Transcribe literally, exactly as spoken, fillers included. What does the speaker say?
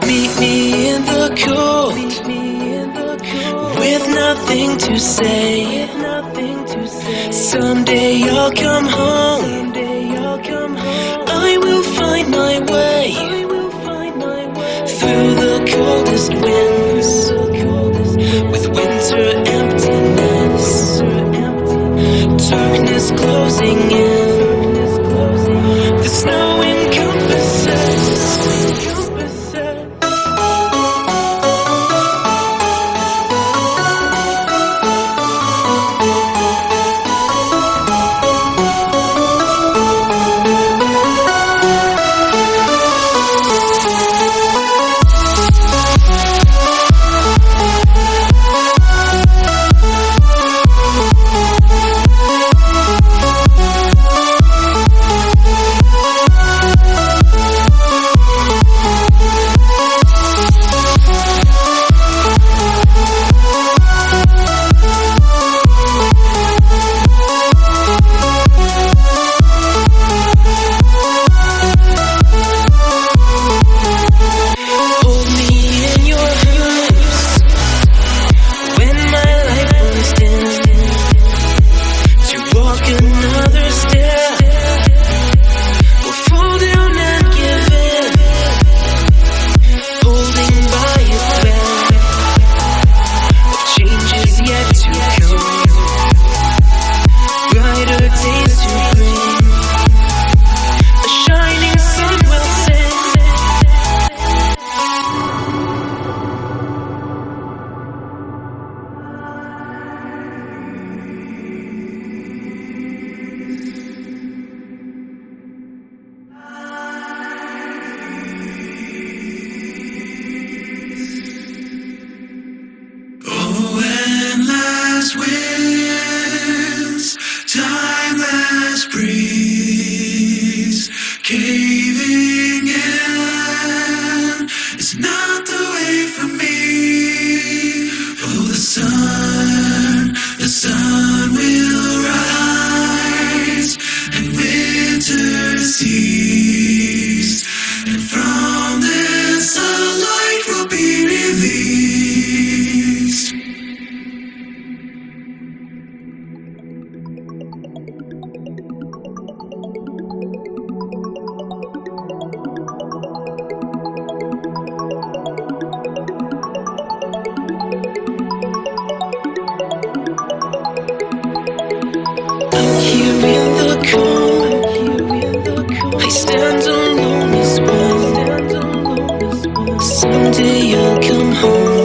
Meet me in the cold, with nothing to say. Someday I'll come home, I will find my way through the coldest winds, with winter emptiness, darkness closing in. The snow encompasses. Winds, timeless breeze, caving in is not the way for me. Oh, the sun, the sun will rise, and winter cease, and from this sunlight will be released. Here in the cold, I stand alone as one. Someday I'll come home.